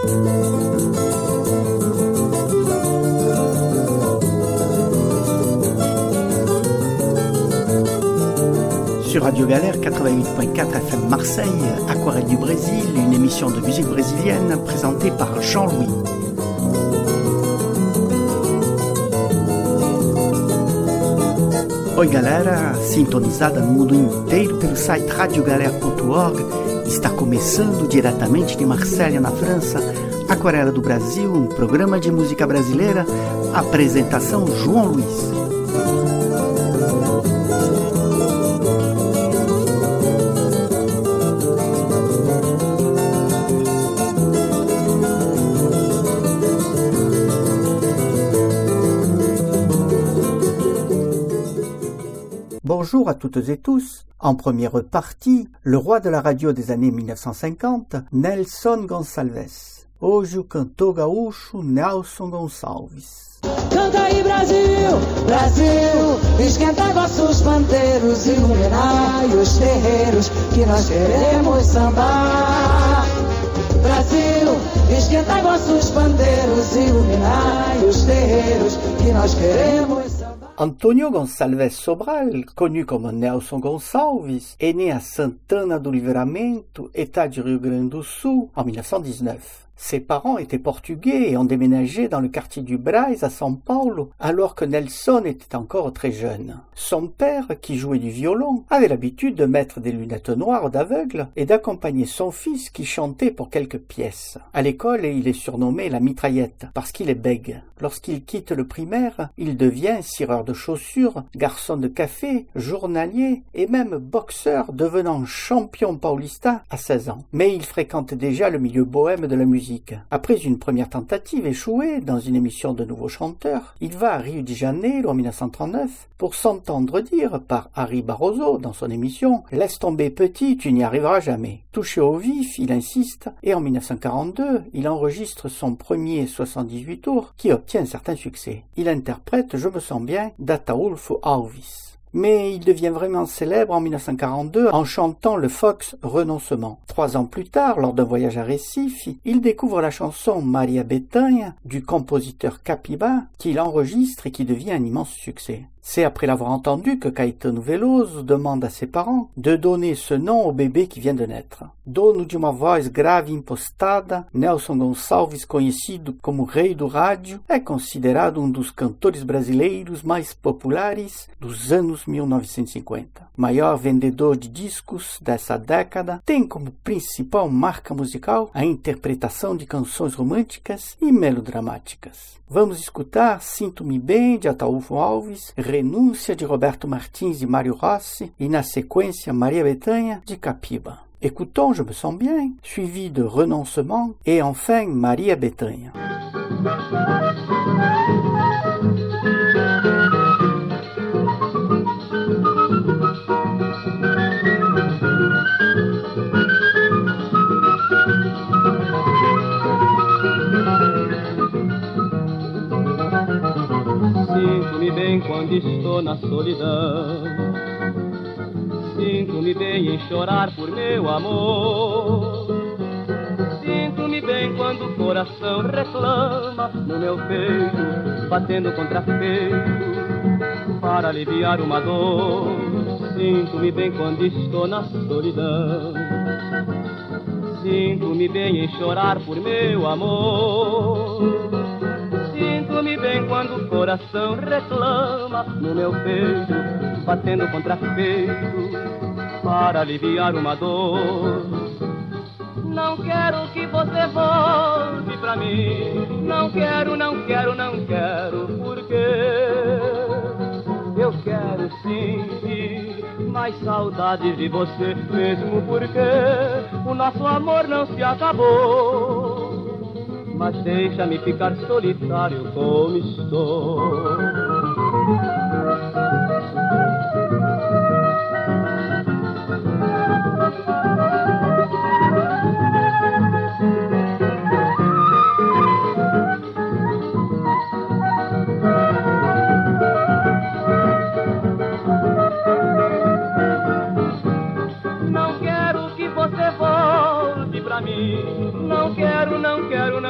Sur Radio Galère 88.4 FM Marseille, Aquarelle du Brésil, une émission de musique brésilienne présentée par Jean-Louis. Oi galera, sintonizada no mundo inteiro pelo site radiogalera.org, está começando diretamente de Marselha, na França, Aquarela do Brasil, um programa de música brasileira, apresentação João Luiz. Bonjour à toutes et tous. En première partie, le roi de la radio des années 1950, Nelson Gonçalves. Hoje o cantor gaúcho Nelson Gonçalves. Canta aí Brasil, Brasil, esquenta vossos pandeiros, iluminai os terreiros que nós queremos sambar. Brasil, esquenta vossos pandeiros, iluminai os terreiros que nós queremos sambar. Antonio Gonçalves Sobral, connu comme Nelson Gonçalves, est né à Santana do Livramento, État du Rio Grande do Sul, en 1919. Ses parents étaient portugais et ont déménagé dans le quartier du Braz à São Paulo alors que Nelson était encore très jeune. Son père, qui jouait du violon, avait l'habitude de mettre des lunettes noires d'aveugle et d'accompagner son fils qui chantait pour quelques pièces. À l'école, il est surnommé la mitraillette parce qu'il est bègue. Lorsqu'il quitte le primaire, il devient cireur de chaussures, garçon de café, journalier et même boxeur, devenant champion paulista à 16 ans. Mais il fréquente déjà le milieu bohème de la musique. Après une première tentative échouée dans une émission de nouveaux chanteurs, il va à Rio de Janeiro en 1939 pour s'entendre dire par Harry Barroso dans son émission « Laisse tomber petit, tu n'y arriveras jamais ». Touché au vif, il insiste et en 1942, il enregistre son premier 78 tours qui obtient un certain succès. Il interprète « Je me sens bien » d'Ataúlfo Alves. Mais il devient vraiment célèbre en 1942 en chantant le Fox Renoncement. 3 ans plus tard, lors d'un voyage à Recife, il découvre la chanson Maria Bethânia du compositeur Capiba qu'il enregistre et qui devient un immense succès. C'est après l'avoir entendu que Caetano Veloso demande à ses parents de donner ce nom au bébé qui vient de naître. Dono de uma voz grave e impostada, Nelson Gonçalves, conhecido como Rei do Rádio, é considerado um dos cantores brasileiros mais populares dos anos 1950. Maior vendedor de discos dessa década, tem como principal marca musical a interpretação de canções românticas e melodramáticas. Vamos escutar Sinto-me Bem, de Ataúlfo Alves, Renúncia, de Roberto Martins e Mário Rossi, e na sequência Maria Bethânia, de Capiba. Écoutons Je me sens bien, suivi de Renoncement, et enfin Maria Bethânia. Sinto-me bem quando estou na solidão, sinto-me bem em chorar por meu amor, sinto-me bem quando o coração reclama no meu peito, batendo contra peito, para aliviar uma dor. Sinto-me bem quando estou na solidão, sinto-me bem em chorar por meu amor, sinto-me bem quando o coração reclama no meu peito, batendo contra peito, para aliviar uma dor. Não quero que você volte pra mim, não quero, não quero, não quero, porque eu quero sentir mais saudades de você, mesmo porque o nosso amor não se acabou. Mas deixa-me ficar solitário como estou. Não quero que você volte pra mim, não quero, não quero,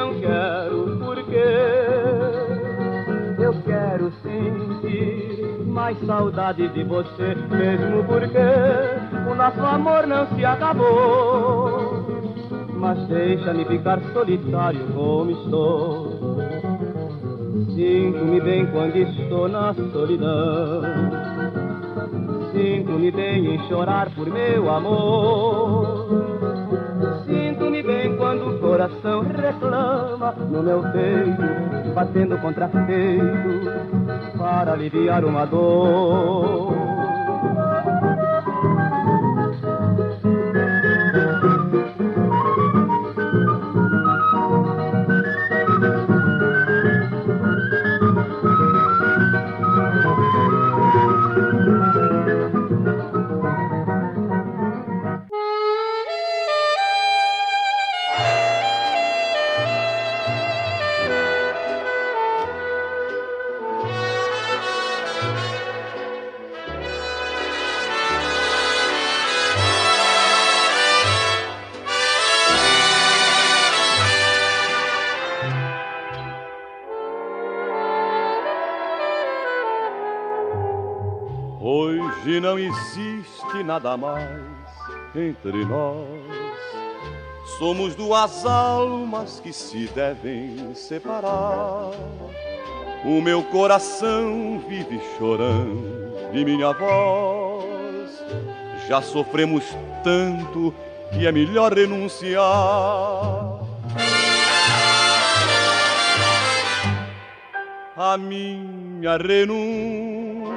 saudade de você, mesmo porque o nosso amor não se acabou. Mas deixa-me ficar solitário como estou. Sinto-me bem quando estou na solidão. Sinto-me bem em chorar por meu amor. Sinto-me bem quando o coração reclama no meu peito, batendo contra peito para aliviar uma dor. Hoje não existe nada mais entre nós. Somos duas almas que se devem separar. O meu coração vive chorando de minha voz. Já sofremos tanto que é melhor renunciar. A minha renúncia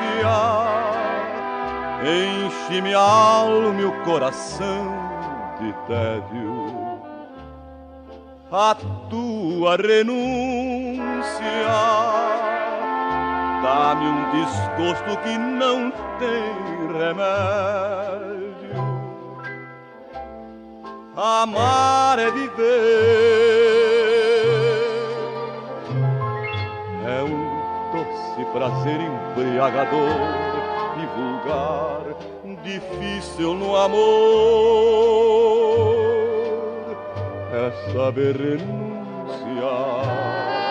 enche minha alma e o coração de tédio. A tua renúncia dá-me um desgosto que não tem remédio. Amar é viver, é um doce prazer embriagador e vulgar, difícil no amor é saber renunciar.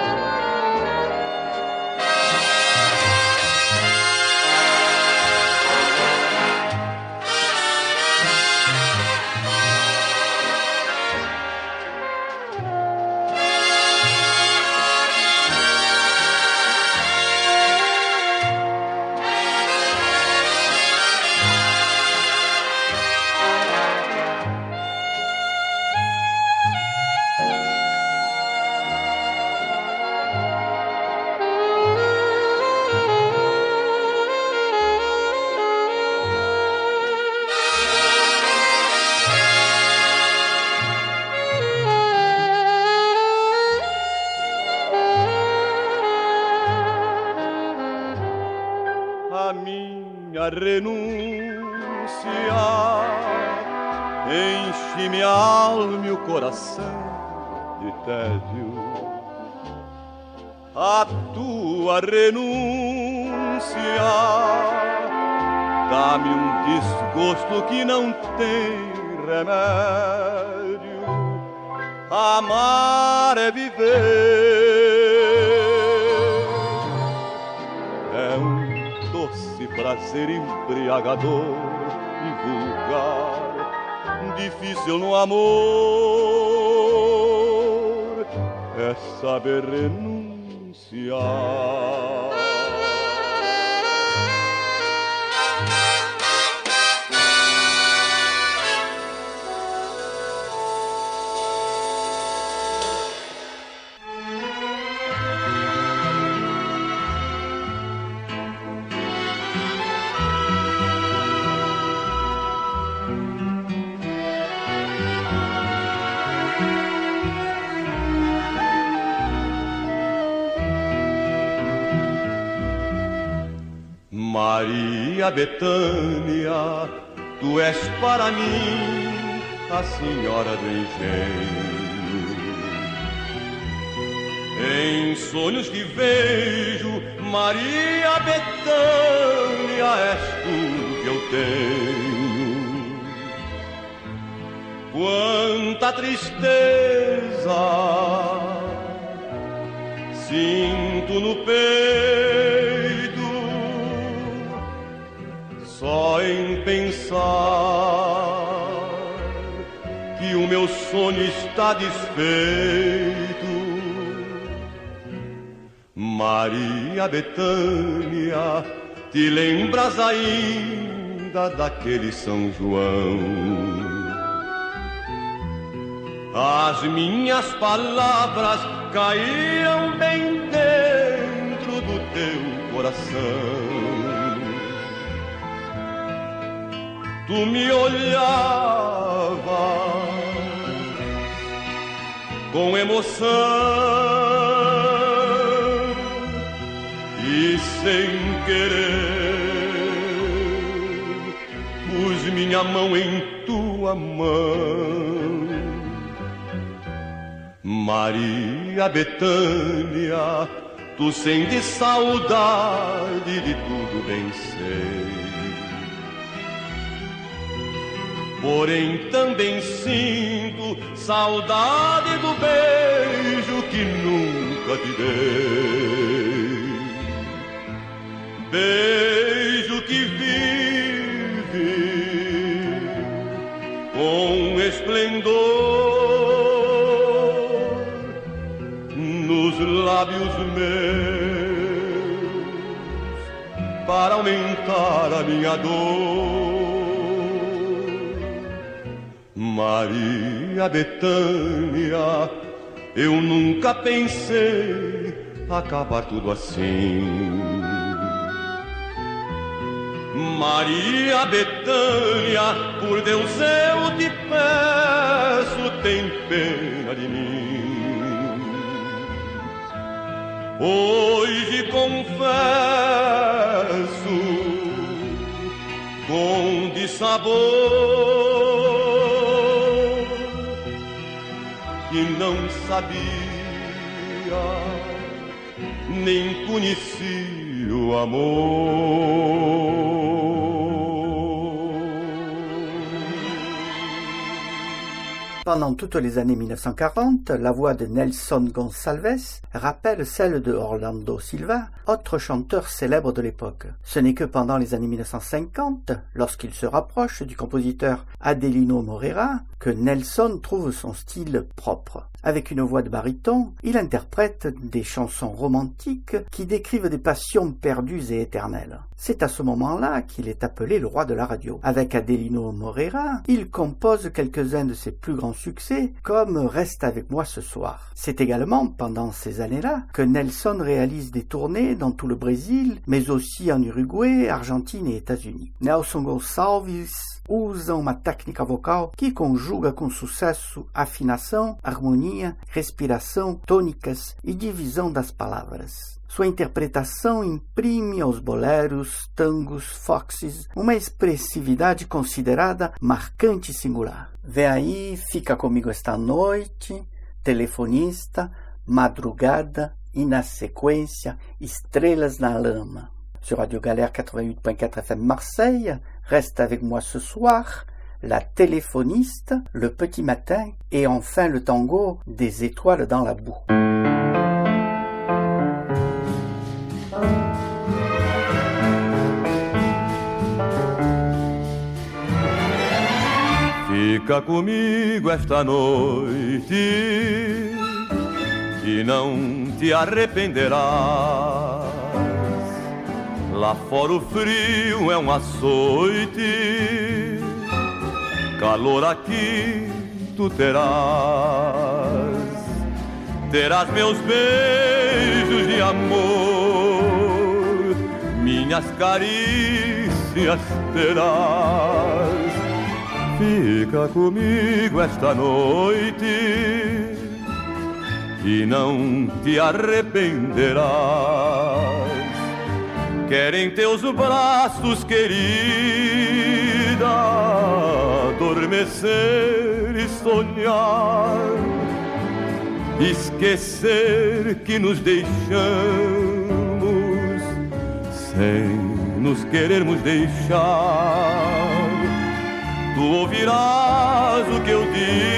Renúncia enche minha alma e o coração de tédio. A tua renúncia dá-me um desgosto que não tem remédio. Amar é viver, é um doce prazer embriagador e vulgar, difícil no amor é saber renunciar. Maria Bethânia, tu és para mim a senhora do engenho. Em sonhos que vejo, Maria Bethânia, és tudo que eu tenho. Quanta tristeza sinto no peito meu sonho está desfeito. Maria Bethânia, te lembras ainda daquele São João? As minhas palavras caíam bem dentro do teu coração. Tu me olhavas com emoção e sem querer pus minha mão em tua mão. Maria Bethânia, tu sentes saudade de tudo, bem sei. Porém também sinto saudade do beijo que nunca te dei. Beijo que vive com esplendor nos lábios meus para aumentar a minha dor. Maria Bethânia, eu nunca pensei acabar tudo assim. Maria Bethânia, por Deus eu te peço, tem pena de mim. Hoje confesso com dissabor que não sabia, nem conhecia o amor. Pendant toutes les années 1940, la voix de Nelson Gonçalves rappelle celle de Orlando Silva, autre chanteur célèbre de l'époque. Ce n'est que pendant les années 1950, lorsqu'il se rapproche du compositeur Adelino Moreira, que Nelson trouve son style propre. Avec une voix de baryton, il interprète des chansons romantiques qui décrivent des passions perdues et éternelles. C'est à ce moment-là qu'il est appelé le roi de la radio. Avec Adelino Moreira, il compose quelques-uns de ses plus grands succès, comme Reste avec moi ce soir. C'est également pendant ces années-là que Nelson réalise des tournées dans tout le Brésil, mais aussi en Uruguai, Argentine et États-Unis. Nelson Gonçalves usa uma técnica vocal que conjuga com sucesso afinação, harmonia, respiração, tônicas e divisão das palavras. Sua interpretação imprime aos boleros, tangos, foxes uma expressividade considerada marcante e singular. Vem aí, Fica Comigo Esta Noite, Telefonista, Madrugada e, na sequência, Estrelas na Lama. Sur Radio Galère 88.4 FM Marseille, Reste avec moi ce soir, La Téléphoniste, Le Petit Matin et enfin le tango Des étoiles dans la boue. Fica comigo esta noite e não te arrependerás. Lá fora o frio é um açoite, calor aqui tu terás. Terás meus beijos de amor, minhas carícias terás. Fica comigo esta noite e não te arrependerás. Querem teus braços, querida, adormecer e sonhar, esquecer que nos deixamos sem nos querermos deixar. Tu ouvirás o que eu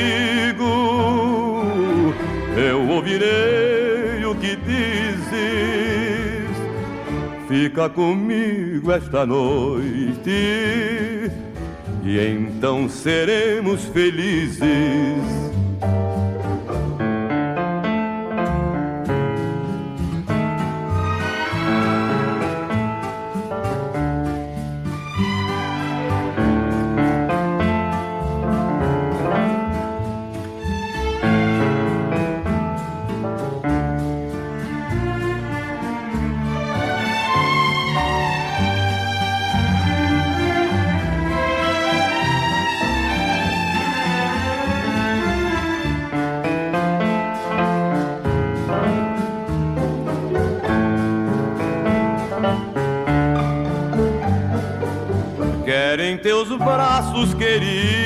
digo, eu ouvirei o que dizes. Fica comigo esta noite e então seremos felizes. Em teus braços, querida,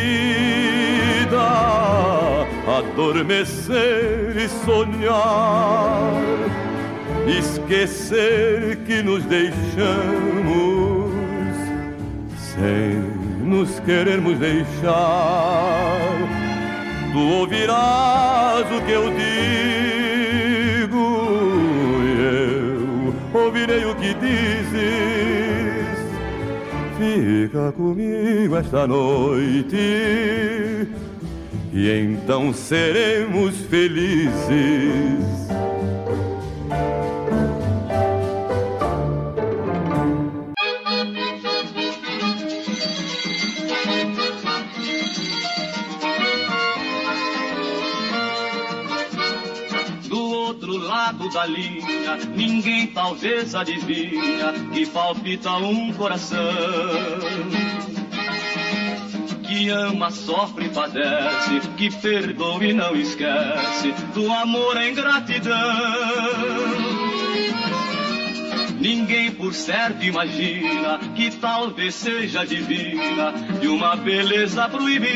adormecer e sonhar, esquecer que nos deixamos sem nos querermos deixar. Tu ouvirás o que eu digo e eu ouvirei o que dizes. Fica comigo esta noite e então seremos felizes. Do outro lado da linha, ninguém talvez adivinha que palpita um coração que ama, sofre e padece, que perdoa e não esquece do amor a ingratidão. Ninguém por certo imagina que talvez seja divina de uma beleza proibida,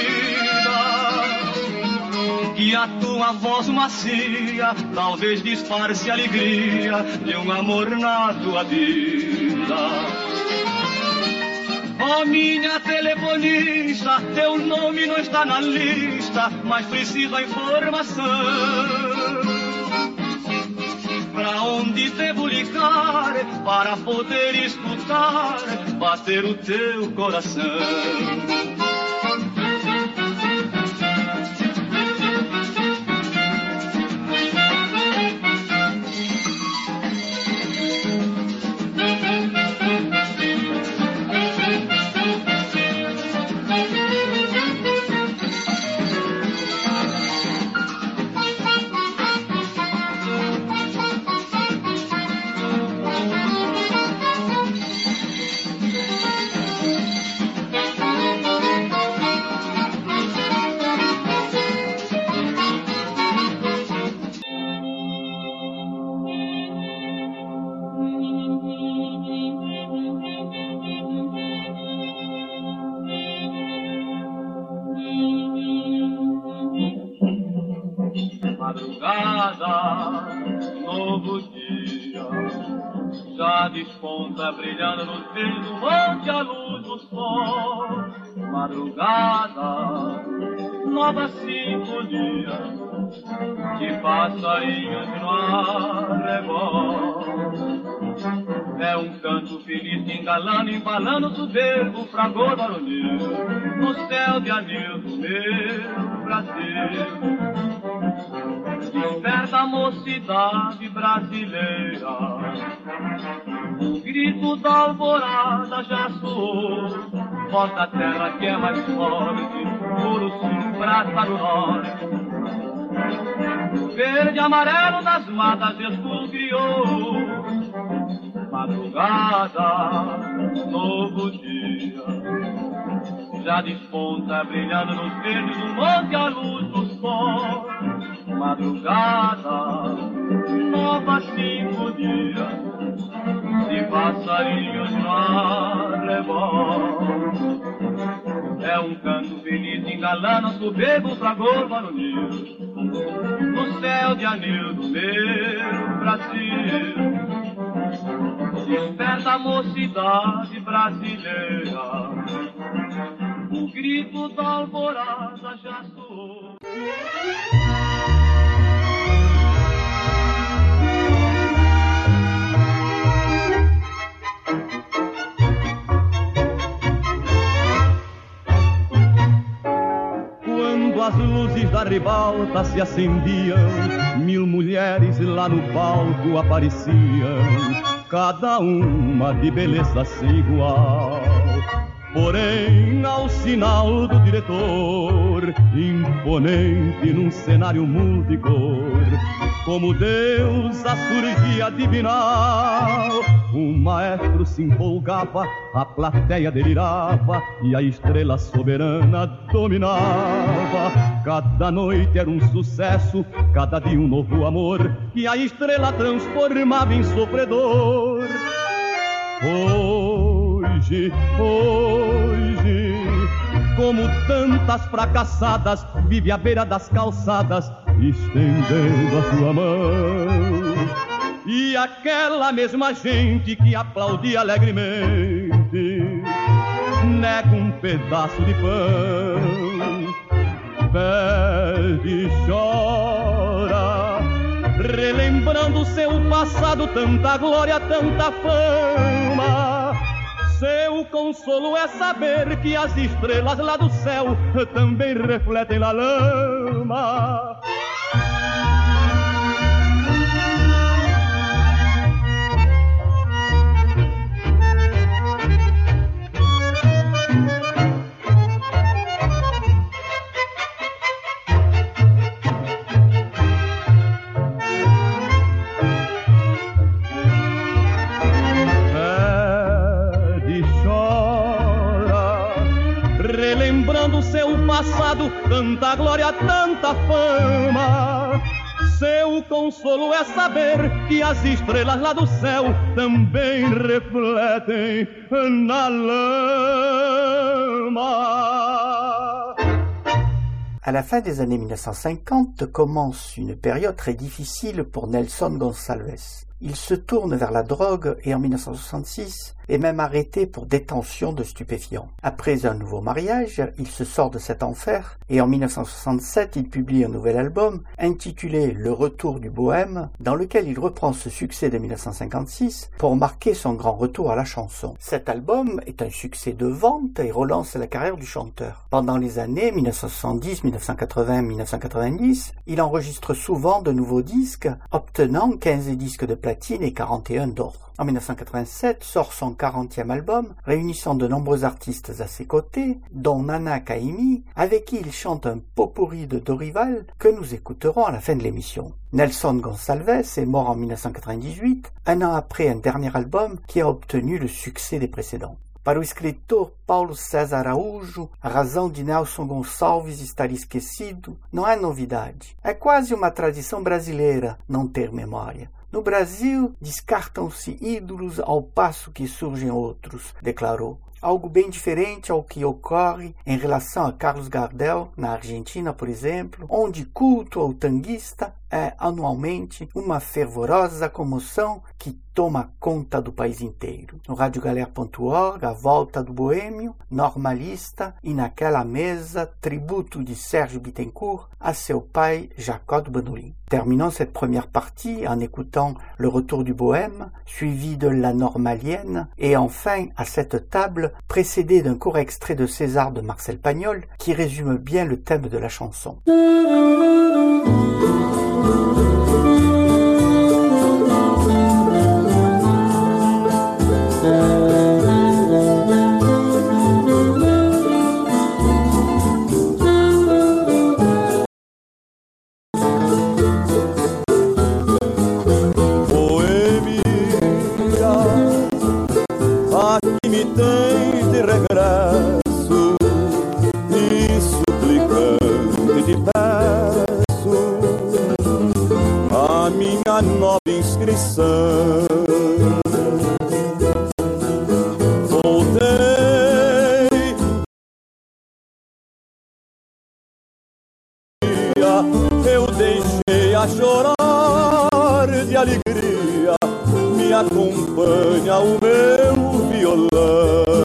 que a tua voz macia talvez disfarce a alegria de um amor na tua vida. Oh, minha telefonista, teu nome não está na lista, mas preciso a informação. Pra onde devo ligar para poder escutar bater o teu coração? Madrugada, novo dia, já desponta brilhando nos veios do monte a luz do sol. Madrugada, nova sinfonia de passarinhos no arrebol. É um canto feliz que engalando, embalando o soberbo fragor varonil no céu de anil do meu Brasil. Desperta a mocidade brasileira, o grito da alvorada já soou. Voz da terra que é mais forte, puro sul, prata do norte. O verde e amarelo das matas esculpiou. Madrugada, novo dia, já desponta brilhando nos verdes do monte a luz do sol. Madrugada, nova sinfonia de passarinhos no arrebol. É um canto feliz engalando o soberbo fragor varonil no céu de anil do meu Brasil. Desperta a mocidade brasileira, o grito da alvorada já soou. ribalta se acendiam, 1000 mulheres lá no palco apareciam, cada uma de beleza sem igual. Porém, ao sinal do diretor, imponente num cenário multicor, como Deus a surgia divinal, o maestro se empolgava, a plateia delirava e a estrela soberana dominava. Cada noite era um sucesso, cada dia um novo amor, que a estrela transformava em sofredor. Hoje, como tantas fracassadas, vive à beira das calçadas, estendendo a sua mão. E aquela mesma gente que aplaudia alegremente nega um pedaço de pão, pede e chora, relembrando seu passado, tanta glória, tanta fama. Seu consolo é saber que as estrelas lá do céu também refletem na lama. Seu passado, tanta glória, tanta fama. Seu consolo é saber que as estrelas lá do céu também refletem na lama. À la fin des années 1950 commence une période très difficile pour Nelson Gonçalves. Il se tourne vers la drogue et en 1966 est même arrêté pour détention de stupéfiants. Après un nouveau mariage, il se sort de cet enfer et en 1967, il publie un nouvel album intitulé Le Retour du Bohème, dans lequel il reprend ce succès de 1956 pour marquer son grand retour à la chanson. Cet album est un succès de vente et relance la carrière du chanteur. Pendant les années 1970, 1980, 1990, il enregistre souvent de nouveaux disques, obtenant 15 disques de platine et 41 d'or. En 1987 sort son 40e album, réunissant de nombreux artistes à ses côtés, dont Nana Caymmi, avec qui il chante un pot-pourri de Dorival que nous écouterons à la fin de l'émission. Nelson Gonçalves est mort en 1998, un an après un dernier album qui a obtenu le succès des précédents. Para o escritor Paulo César Araújo, a razão de Nelson Gonçalves estar esquecido não é novidade. É quase uma tradição brasileira não ter memória. No Brasil, descartam-se ídolos ao passo que surgem outros, declarou. Algo bem diferente ao que ocorre em relação a Carlos Gardel, na Argentina, por exemplo, onde culto ao tanguista é anualmente uma fervorosa comoção que toma conta do país inteiro. No radiogalera.org, A Volta do Boêmio, Normalista e Naquela Mesa, tributo de Serge Bittencourt à seu pai Jacó do Bandolim. Terminons cette première partie en écoutant Le Retour du Bohème, suivi de La Normalienne, et enfin, à cette table, précédé d'un court extrait de César de Marcel Pagnol, qui résume bien le thème de la chanson. Nova inscrição. Voltei, eu deixei a chorar de alegria, me acompanha o meu violão.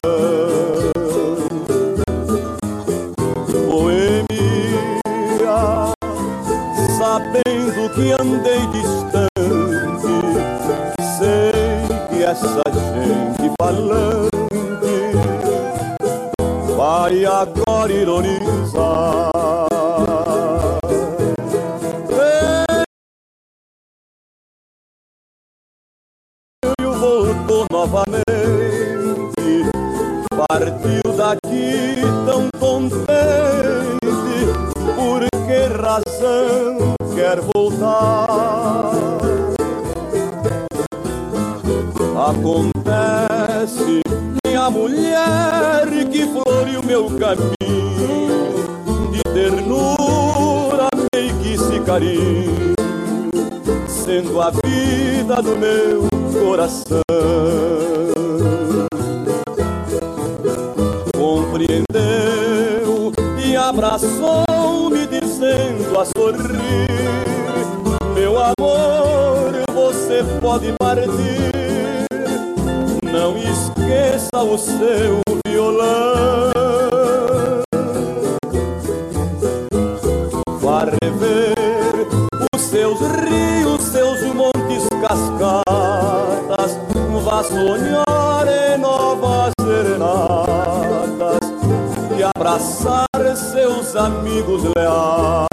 Boêmia, sabendo que andei distante, essa gente falante vai agora ironizar sonho voltou novamente. Partiu daqui tão contente. Por que razão quer voltar? Acontece, minha mulher, que floreou meu caminho de ternura, meiguice e carinho, sendo a vida do meu coração. Compreendeu e abraçou-me dizendo a sorrir: meu amor, você pode partir, não esqueça o seu violão. Vá rever os seus rios, seus montes, cascatas, vá sonhar em novas serenatas e abraçar seus amigos leais.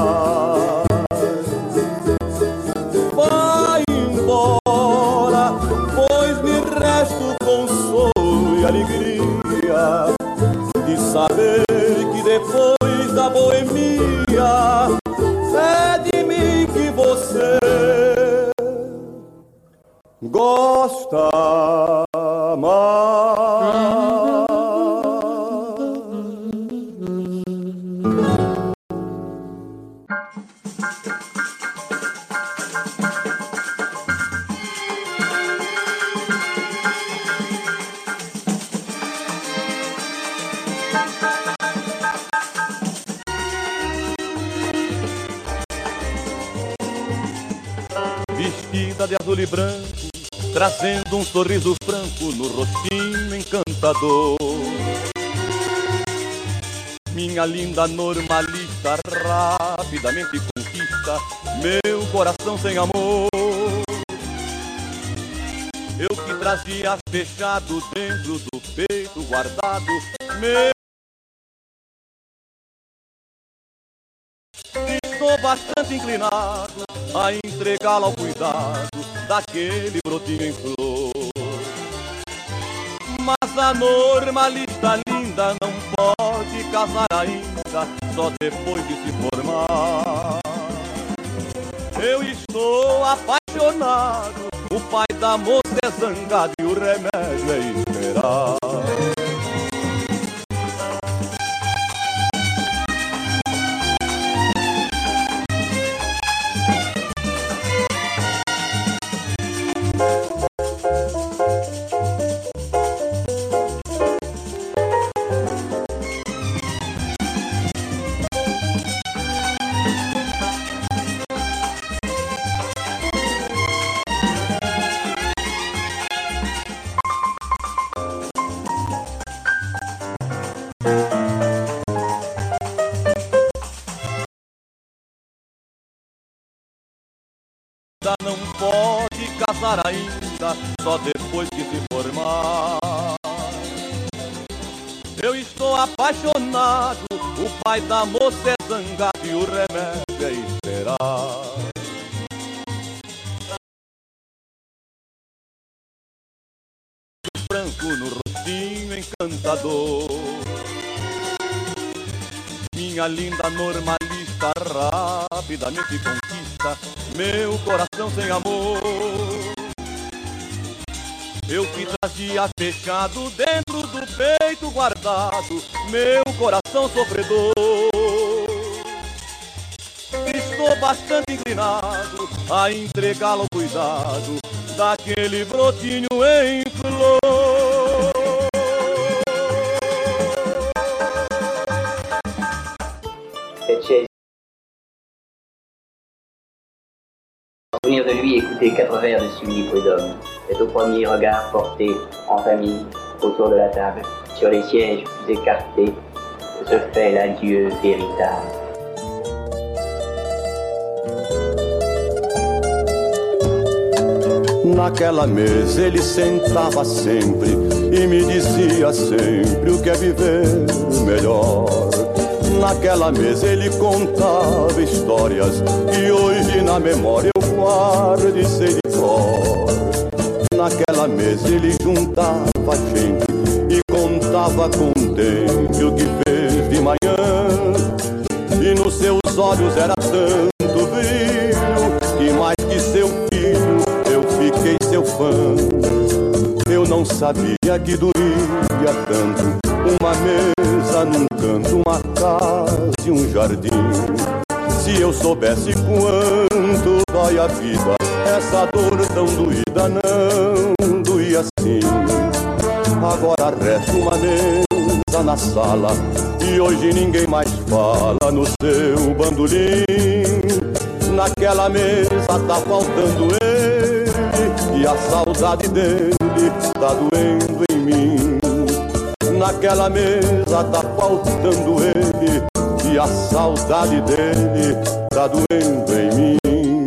Vai embora, pois me resta o consolo e alegria de saber que depois da boemia é de mim que você gosta mais. Vestida de azul e branco, trazendo um sorriso franco no rostinho encantador. Minha linda normalista rapidamente conquista meu coração sem amor. Eu que trazia fechado dentro do peito guardado meu. Estou bastante inclinado a entregá-la ao cuidado daquele brotinho em flor. Mas a normalista linda não pode casar ainda, só depois de se formar. Eu estou apaixonado, o pai da moça é zangado e o remédio é esperar. Não pode casar ainda, só depois que se formar. Eu estou apaixonado, o pai da moça é zangado e o remédio é esperar. Branco no rostinho encantador. Minha linda normalista rapidamente conquista meu coração sem amor. Eu que trazia fechado dentro do peito guardado meu coração sofredor. Estou bastante inclinado a entregá-lo ao cuidado daquele brotinho em flor. Souvenir de lui, écouter 4 vers de Sully Prud'homme. C'est au premier regard porté en famille autour de la table, sur les sièges plus écartés, que se fait l'adieu véritable. Naquela mesa ele sentava sempre e me dizia sempre o que é viver melhor. Naquela mesa ele contava histórias que hoje na memória eu guardo e sei de cor. naquela mesa ele juntava gente e contava contente o que fez de manhã. E nos seus olhos era tanto brilho que mais que seu filho eu fiquei seu fã. Eu não sabia que doía tanto uma mesa num canto, uma casa e um jardim. Se eu soubesse quanto dói a vida, essa dor tão doída não doía assim. Agora resta uma mesa na sala e hoje ninguém mais fala no seu bandolim. Naquela mesa tá faltando ele e a saudade dele tá doendo em mim. Naquela mesa tá faltando ele e a saudade dele tá doendo em mim.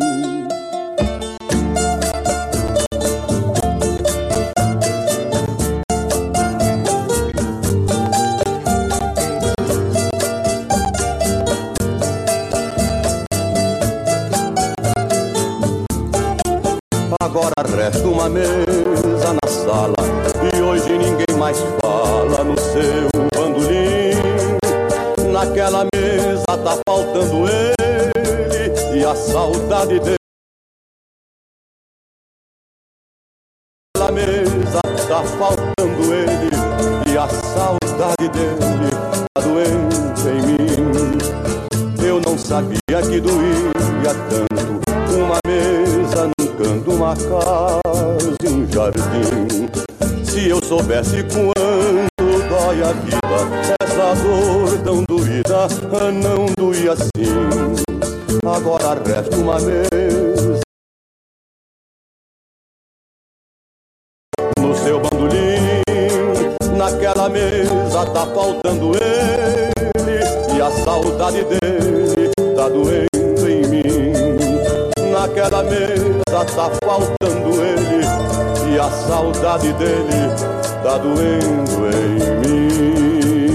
Agora resta uma mesa na sala e hoje ninguém mais fala no seu bandolim. Naquela mesa tá faltando ele e a saudade dele. Naquela mesa tá faltando ele e a saudade dele tá doendo em mim. Eu não sabia que doía tanto uma mesa num canto, uma casa e um jardim. Se eu soubesse quanto dói a vida, essa dor tão doída não doía assim. Agora resta uma mesa no seu bandolim. Naquela mesa tá faltando ele e a saudade dele tá doendo em mim. Naquela mesa tá faltando ele e a saudade dele tá doendo em mim.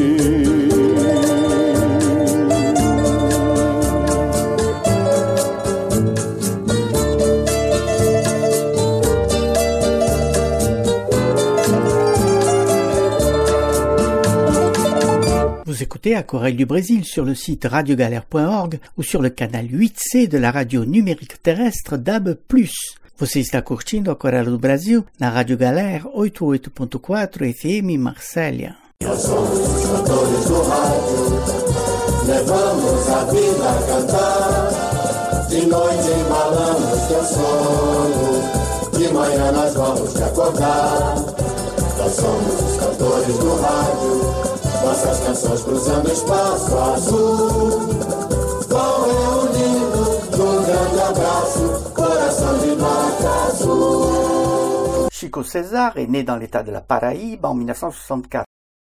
Vous écoutez Aquarelle du Brésil sur le site radiogalère.org ou sur le canal 8C de la radio numérique terrestre DAB+. Você está curtindo Aquarelle do Brasil na Rádio Galère 88.4 FM Marsella. Nós somos os cantores do rádio, levamos a vida a cantar. De noite embalamos teu sono, de manhã nós vamos te acordar. Nós somos os cantores do rádio, nossas canções cruzando espaço azul. Vão reunindo num grande abraço, coração de nota azul. Chico César est né dans l'état de la Paraíba en 1964.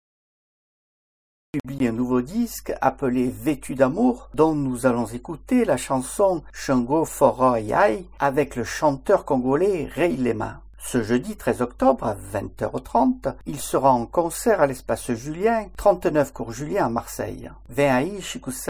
Il publie un nouveau disque appelé Vêtu d'amour, dont nous allons écouter la chanson Xangô Forró Iai avec le chanteur congolais Rei Lema. Ce jeudi 13 octobre à 20h30, il sera en concert à l'espace Julien, 39 cours Julien à Marseille. Vem aí, Chico César.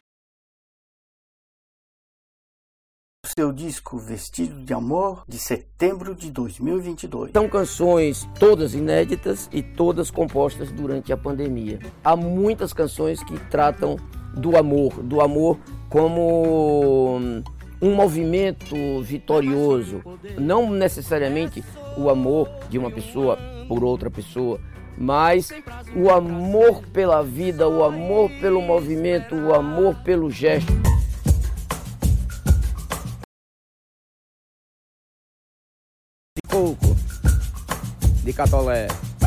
Seu disco Vestido de Amor, de setembro de 2022. São canções todas inéditas e todas compostas durante a pandemia. Há muitas canções que tratam do amor como um movimento vitorioso, não necessariamente o amor de uma pessoa por outra pessoa, mas o amor pela vida, o amor pelo movimento, o amor pelo gesto. De coco, de catolé.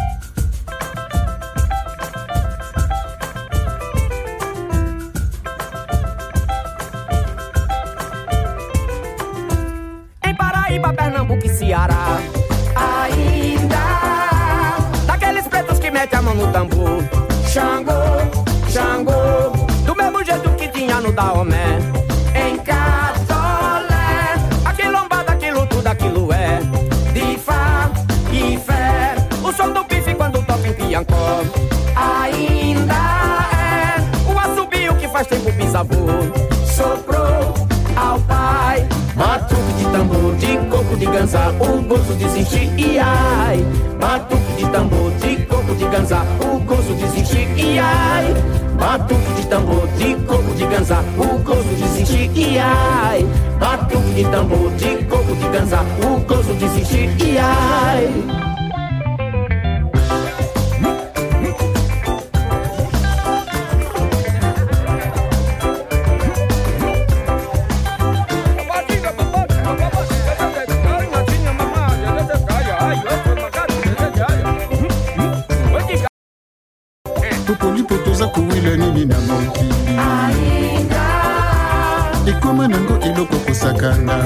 Em Paraíba, Pernambuco e Ceará, ainda daqueles pretos que metem a mão no tambor. Xangô, Xangô, do mesmo jeito que tinha no Daomé. Em Catolé, aquilo lombada, aquilo tudo, aquilo é de Fá e fé. O som do bife quando toca em Piancó. Ainda é o assobio que faz tempo o bisavô soprou ao pai. Batuque de tambor, de coco, coco de ganzá, o gosto de sentir, iai. Batuque de tambor, de coco de ganzá, o gosto de sentir, iai. Batuque de tambor, de coco de ganzá, o gosto de sentir, iai. Batuque de tambor, de coco de ganzá, o gosto de sentir, iai. Popolipo toza kuwila nini na mokili ekoma nango eloko kosakana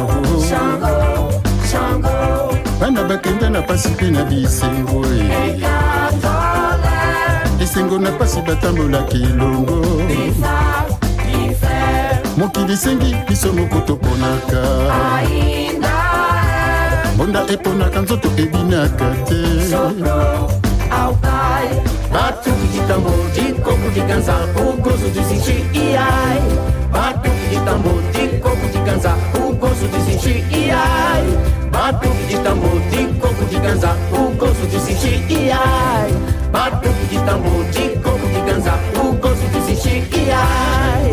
bana bakenda na pasi mpe na bisengo esengo na pasi batambolaki elongo mokili sengi biso moko toponaka mbonda eponaka nzoto ebinaka te Batuque de tambor, de coco de ganzá, o gosto de sentir, iai. Batuque de tambor, de coco de ganzá, o gosto de sentir, iai. Batuque de tambor, de coco de ganzá, o gosto de sentir, iai. Batuque de tambor, de coco de ganzá, o gosto de sentir, iai.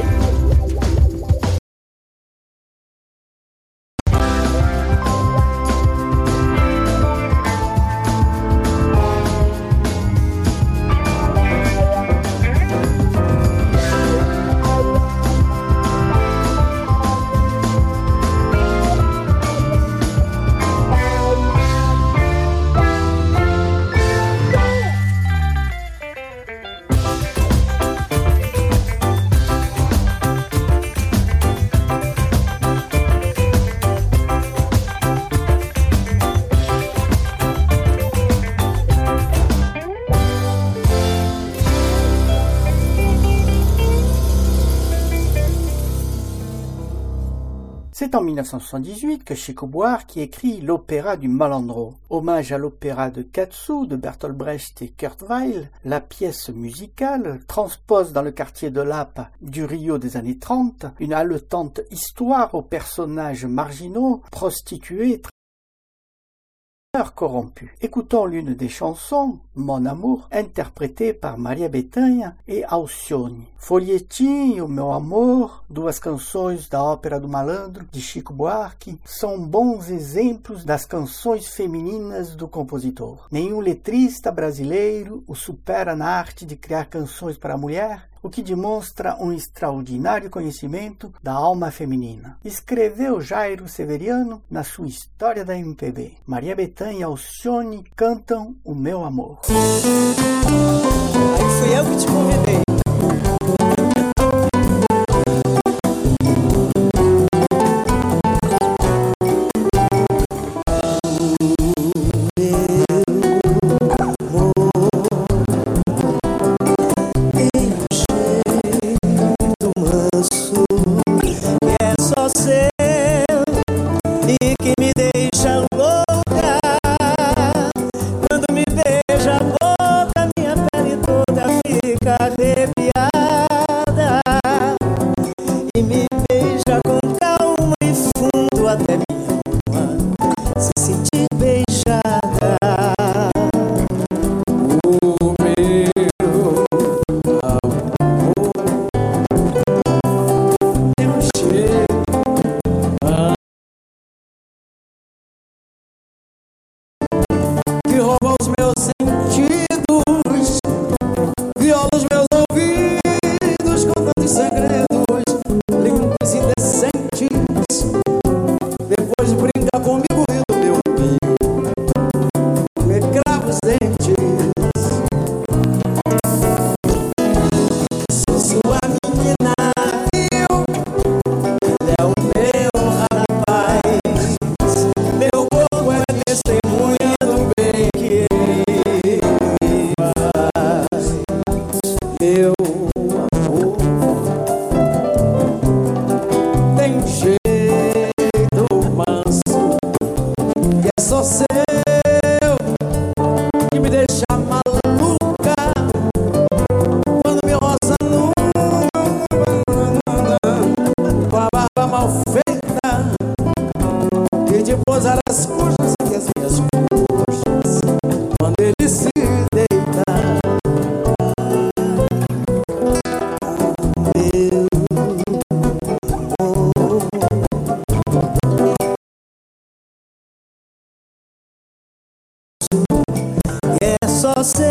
C'est en 1978 que Chico Buarque écrit l'opéra du Malandro. Hommage à l'opéra de Katsu de Bertolt Brecht et Kurt Weill, la pièce musicale transpose dans le quartier de Lapa du Rio des années 30 une haletante histoire aux personnages marginaux, prostitués, corrompus. Écoutons l'une des chansons, Mon Amour, interprétée par Maria Bethânia e Alcione. Folhetinho, Meu Amor, duas canções da Ópera do Malandro, de Chico Buarque, são bons exemplos das canções femininas do compositor. Nenhum letrista brasileiro o supera na arte de criar canções para a mulher, o que demonstra um extraordinário conhecimento da alma feminina. Escreveu Jairo Severiano na sua História da MPB. Maria Bethânia e Alcione cantam O Meu Amor. Aí fui eu que te convidei. repousar as coxas e as minhas coxas quando ele se deita. É só seu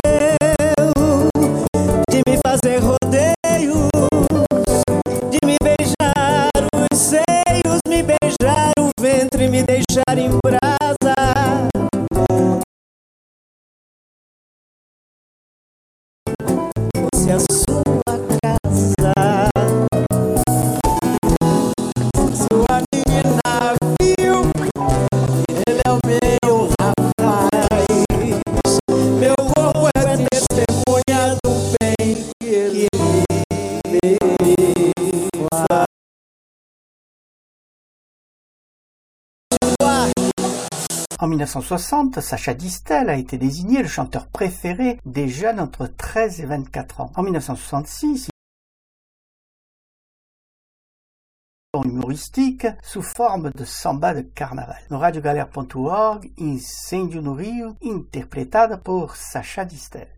de me fazer rodeios, de me beijar os seios, me beijar o ventre, me deixar em brasa. Se a sua casa, sua menina viu, ele é o meu rapaz. Meu corpo é testemunha do bem que ele me faz. En 1960, Sacha Distel a été désigné le chanteur préféré des jeunes entre 13 et 24 ans. En 1966, humoristique sous forme de samba de carnaval. No radiogalera.org, Incêndio no Rio, interpretada por Sacha Distel.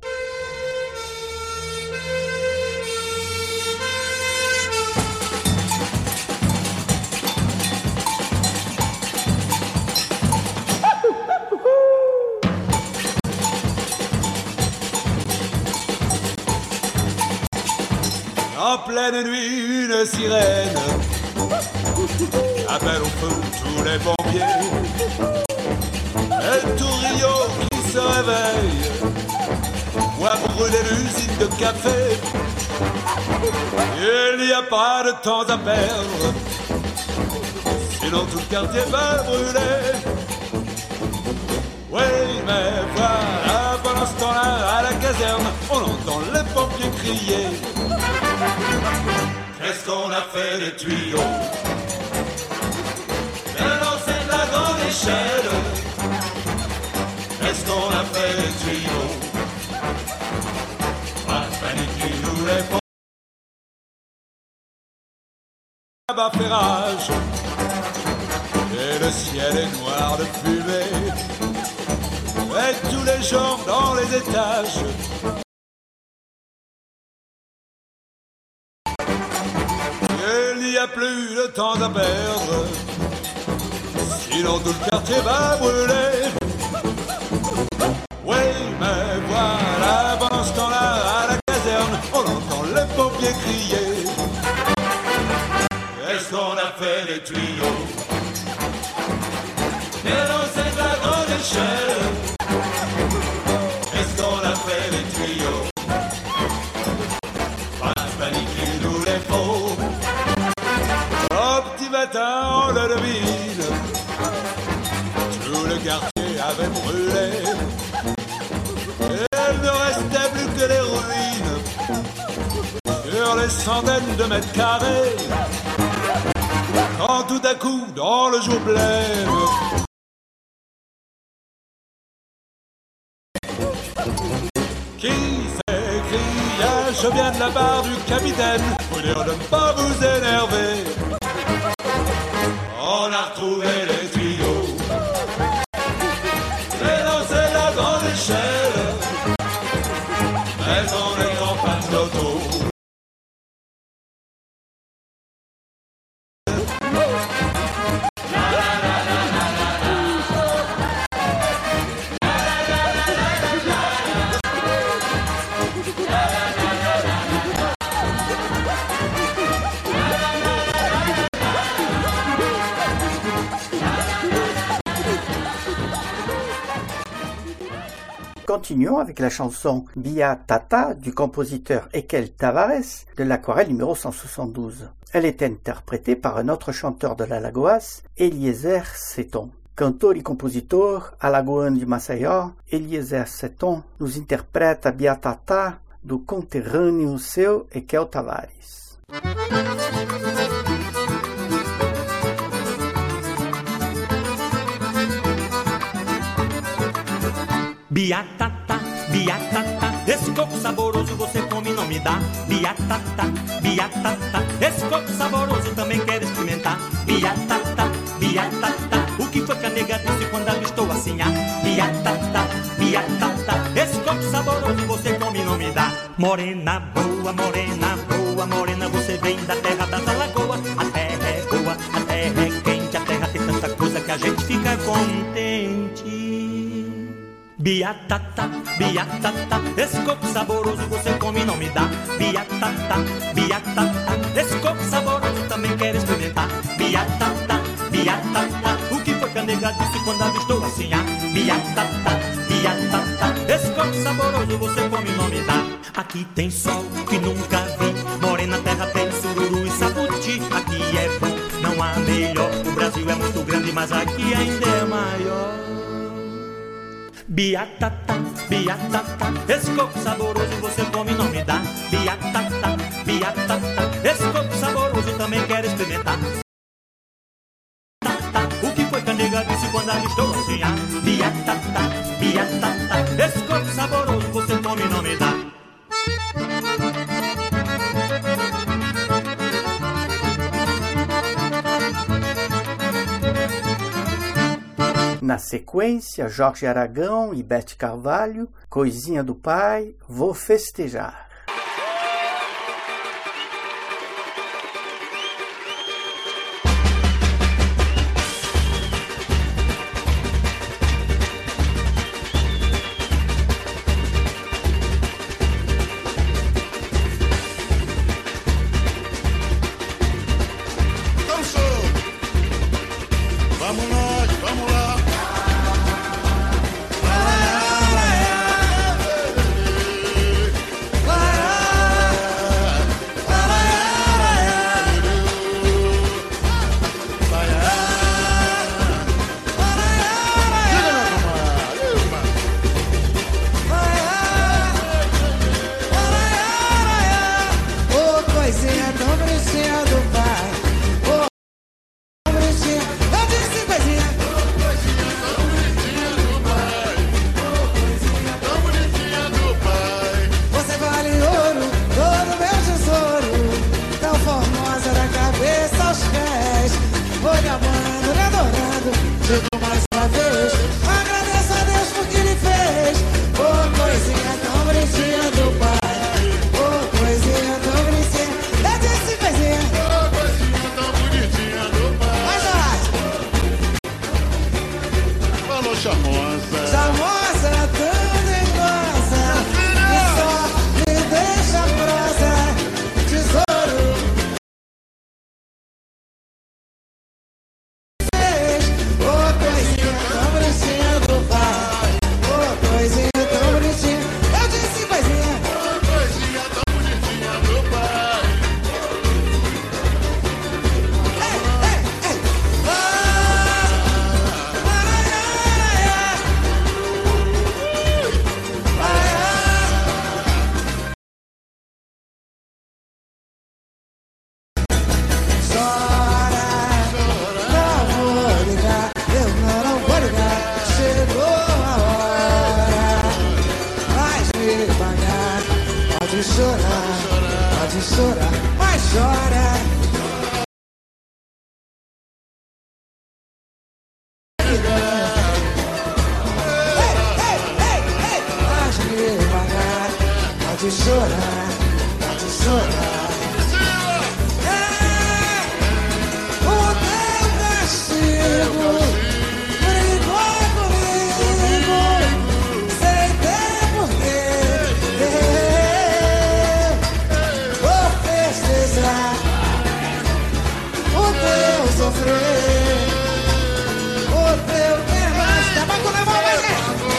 En pleine nuit, une sirène appelle au feu tous les pompiers. Et tout Rio qui se réveille voit brûler l'usine de café. Il n'y a pas de temps à perdre, sinon tout le quartier va brûler. Oui, mais voilà, pendant ce temps-là, à la caserne, on entend les pompiers crier. Qu'est-ce qu'on a fait des tuyaux? Mais non, c'est de la grande échelle. Qu'est-ce qu'on a fait des tuyaux? Pas de panique, il nous les faut. Là-bas fait rage, et le ciel est noir de fumée. Et tous les gens dans les étages il n'y a plus de temps à perdre, sinon tout le quartier va brûler. Oui, mais voilà, pendant ce temps-là, à la caserne, on entend les pompiers crier. Est-ce qu'on a fait les tuyaux? Mais non, c'est de la grande échelle. Est-ce qu'on a fait les tuyaux? Pas de panique, il nous les faut. Au petit matin, on le devine, tout le quartier avait brûlé. Il ne restait plus que les ruines sur les centaines de mètres carrés. Quand tout à coup, dans le jour blême, qui fait crier? Je viens de la part du capitaine, pour dire de ne pas vous énerver. On a retrouvé les tuyaux, mais non, c'est la grande échelle, mais on est en panne d'auto. Continuons avec la chanson Bia Tata du compositeur Ekel Tavares de l'Aquarelle numéro 172. Elle est interprétée par un autre chanteur de l'Alagoas, Eliezer Seton. Cantor e compositor alagoano de Maceió, Eliezer Seton nos interpreta Bia Tata do conterrâneo seu Ekel Tavares. Biatata, biatata, esse coco saboroso você come e não me dá. Biatata, biatata, esse coco saboroso também quero experimentar. Biatata, biatata, o que foi que a nega Morena boa, morena, você vem da terra das alagoas. A terra é boa, a terra é quente, a terra tem tanta coisa que a gente fica contente. Biatata, biatata, esse coco saboroso você come e não me dá. Biatata, biatata, esse coco saboroso também quero experimentar. Biatata, biatata, o que foi que a nega disse quando avistou assim? Biatata, biatata, esse coco saboroso você come e não me dá. Aqui tem sol que nunca vi, morena terra tem sururu e sabuti. Aqui é bom, não há melhor, o Brasil é muito grande, mas aqui ainda é maior. Biatata, biatata, esse coco saboroso você come e não me dá. Biatata, biatata, esse coco saboroso também quero experimentar. O que foi que a nega disse quando avistou assim? Biatata, biatata, esse coco saboroso você come e não me dá. Na sequência, Jorge Aragão e Bete Carvalho, Coisinha do Pai, Vou Festejar.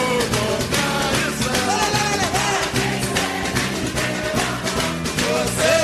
Você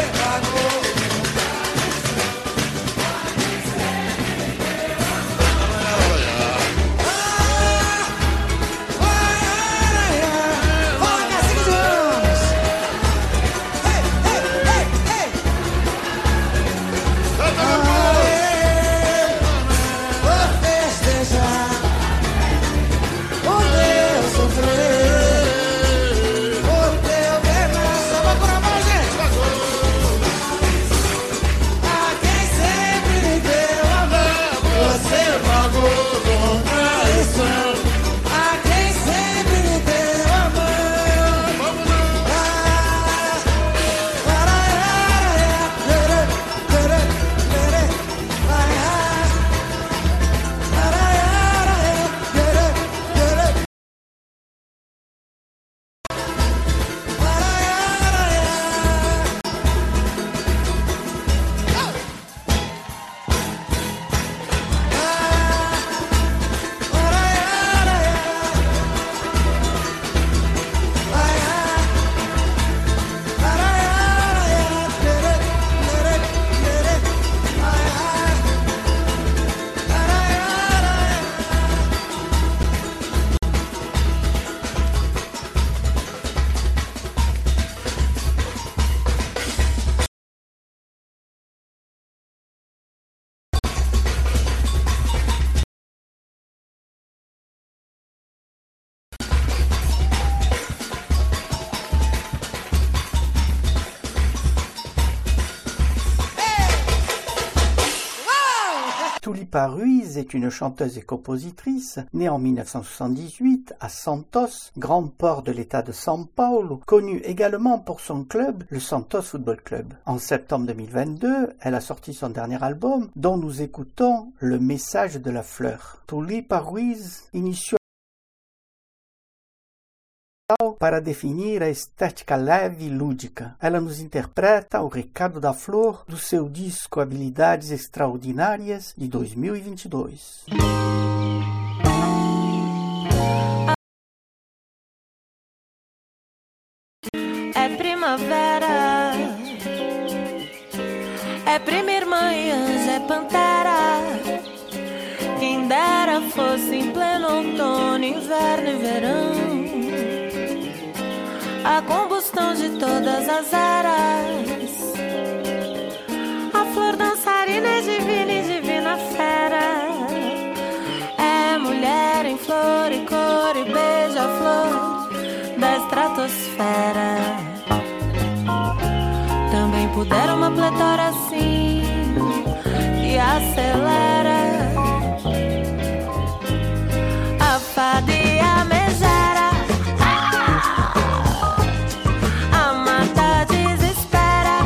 Tulipa Ruiz est une chanteuse et compositrice née en 1978 à Santos, grand port de l'état de São Paulo, connue également pour son club, le Santos Football Club. En septembre 2022, elle a sorti son dernier album dont nous écoutons Le message de la fleur. Tulipa Ruiz inició para definir a estética leve e lúdica. Ela nos interpreta o recado da flor do seu disco Habilidades Extraordinárias de 2022. É primavera, é primeiro manhãs, é pantera. Quem dera fosse em pleno outono, inverno e verão. A combustão de todas as eras. A flor dançarina é divina e divina fera. É mulher em flor e cor e beija-flor da estratosfera. Também pudera uma pletora assim que acelera a fada e a megera. A mata desespera.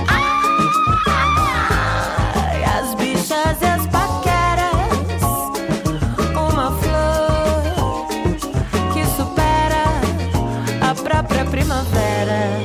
E as bichas e as paqueras. Uma flor que supera a própria primavera.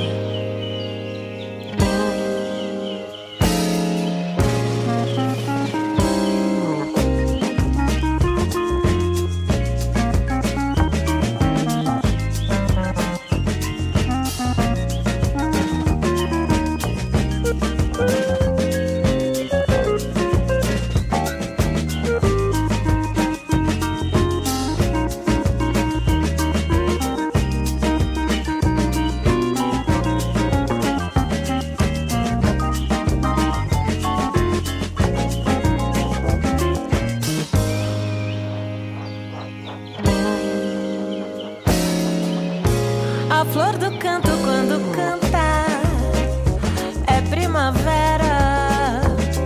A flor do canto quando canta é primavera,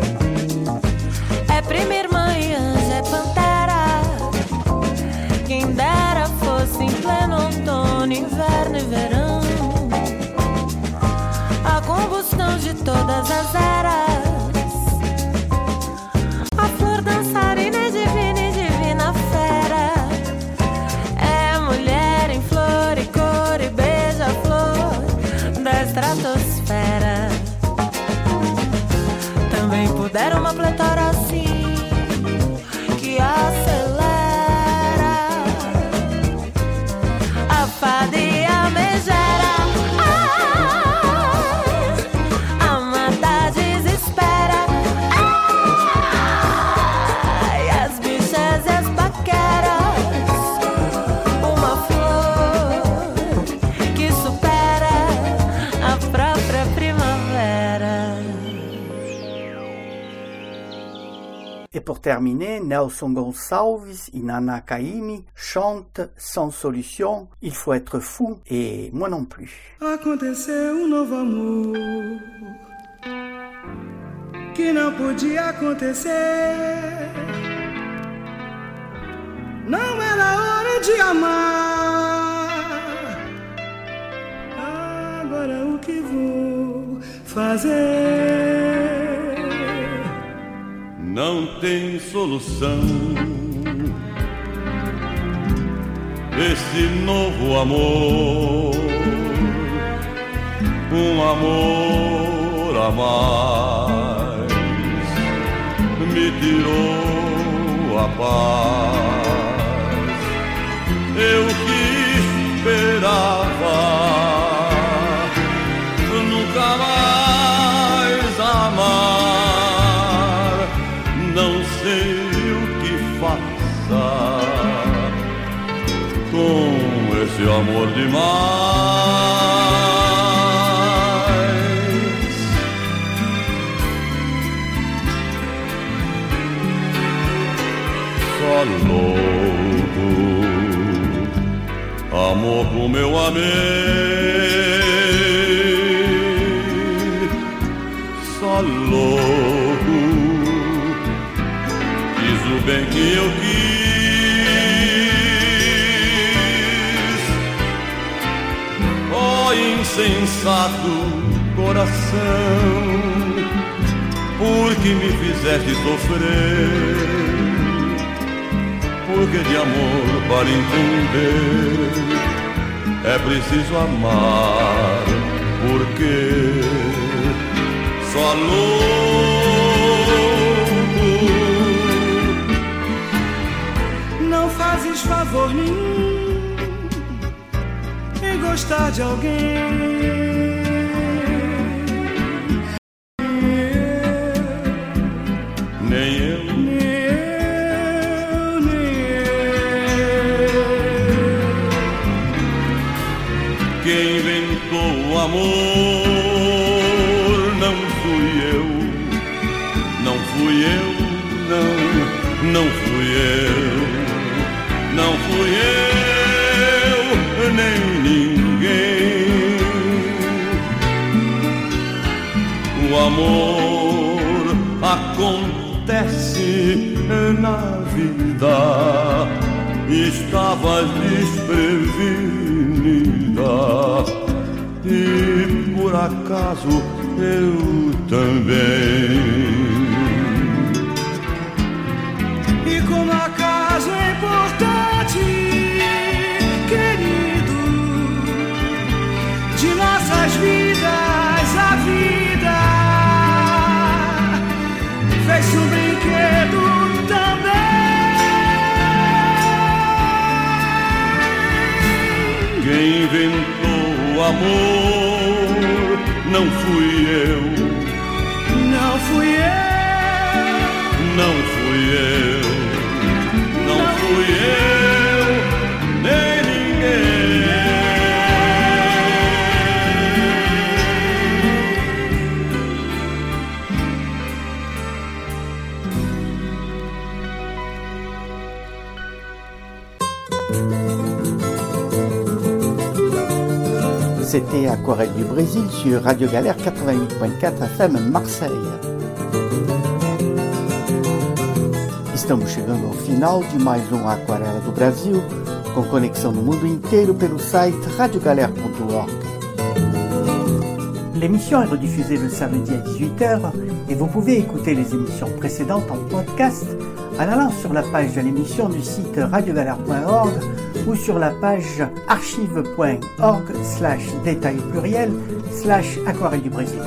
é primeiro manhãs, é pantera. Quem dera fosse em pleno outono, inverno e verão. A combustão de todas as eras. A flor dançarina é divina e divina fera. É mulher em flor e cor e beija-flor da estratosfera. Também pudera uma pletora assim que acelera a fada e a megera. A mata desespera. E as bichas e as paqueras. Uma flor que supera a própria primavera. Et pour terminer, Nelson Gonçalves et Nana Caymmi chantent Sans solution, Il faut être fou et Moi non plus. Aconteceu novo amor que não podia acontecer. Não era hora de amar. Agora o que vou fazer? Não tem solução. Esse novo amor, amor a mais, me tirou a paz. Eu que esperava nunca mais amar. Não sei o que faça com esse amor demais. Só louco, amor como eu amei. Só louco, quis bem que eu quis. Ó insensato coração, porque me fizeste sofrer, porque de amor para entender é preciso amar, porque só louco. Não fazes favor nenhum em gostar de alguém. Amor, não fui eu, não fui eu, não fui eu, não fui eu, nem ninguém. O amor acontece na vida, estavas desprevenida. E por acaso eu também. E como acaso é importante, querido, de nossas vidas a vida fez um brinquedo também. Quem inventou o amor não fui eu, não fui eu, não fui eu, não fui eu, nem ninguém. C'était Aquarelle du Brésil sur Radio Galère 88.4 FM Marseille. Estamos chegando ao final de mais um Aquarela do Brasil, com conexão no mundo inteiro pelo site radiogalère.org. L'émission est rediffusée le samedi à 18h et vous pouvez écouter les émissions précédentes en podcast en allant sur la page de l'émission du site radiogalère.org ou sur la page archive.org/détail pluriel/Aquarelle du Brésil.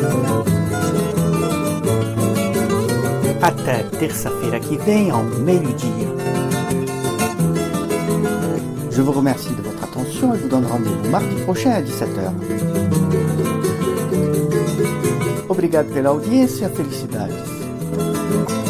Até terça-feira que vem, ao meio-dia. Je vous remercie de votre attention et vous donne rendez-vous mardi prochain à 17h. Obrigado pela audiência, felicidades.